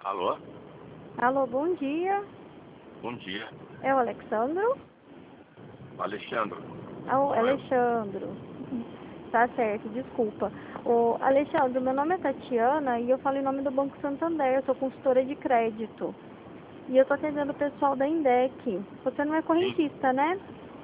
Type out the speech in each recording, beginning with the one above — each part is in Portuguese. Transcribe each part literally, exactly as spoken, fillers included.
Alô? Alô, bom dia. Bom dia. É o Alexandro? Alexandre. Ah, o Sou eu. Alexandro. Tá certo, desculpa. O Alexandre, meu nome é Tatiana e eu falo em nome do Banco Santander, eu sou consultora de crédito. E eu tô atendendo o pessoal da Indec. Você não é Sim. correntista, né?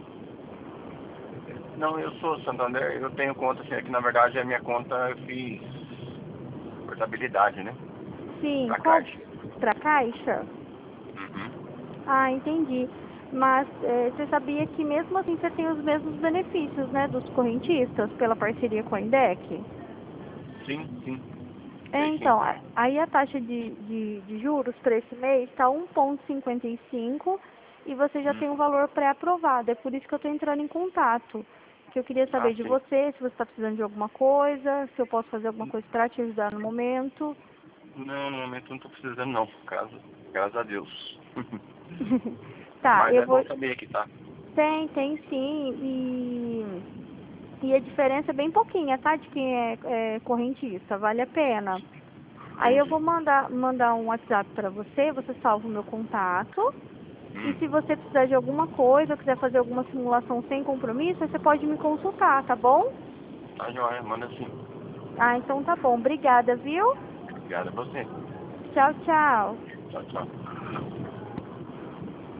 Não, eu sou Santander, eu tenho conta, assim, é que na verdade a minha conta eu fiz portabilidade, né? Sim, Pra qual? Caixa. Pra Caixa? Uhum. Ah, entendi. Mas eh, você sabia que mesmo assim você tem os mesmos benefícios, né, dos correntistas pela parceria com a Indec? Sim, sim. É, Sei sim. então, a- aí a taxa de, de, de juros para esse mês está um vírgula cinquenta e cinco e você já Hum. tem um valor pré-aprovado. É por isso que eu estou entrando em contato. Que eu queria Ah, saber de sim. você, se você está precisando de alguma coisa, se eu posso fazer alguma coisa para te ajudar no momento. Não, no momento não tô precisando não, graças, graças a Deus. Tá, Mas eu é vou. bom saber que tá. Tem, tem sim. E, e a diferença é bem pouquinha, tá? De quem é, é correntista, vale a pena. Aí eu Entendi. vou mandar, mandar um WhatsApp para você, você salva o meu contato. E se Hum. você precisar de alguma coisa, ou quiser fazer alguma simulação sem compromisso, você pode me consultar, tá bom? Tá joia, manda sim. Ah, então tá bom. Obrigada, viu? Obrigado a você. Tchau, tchau. Tchau, tchau.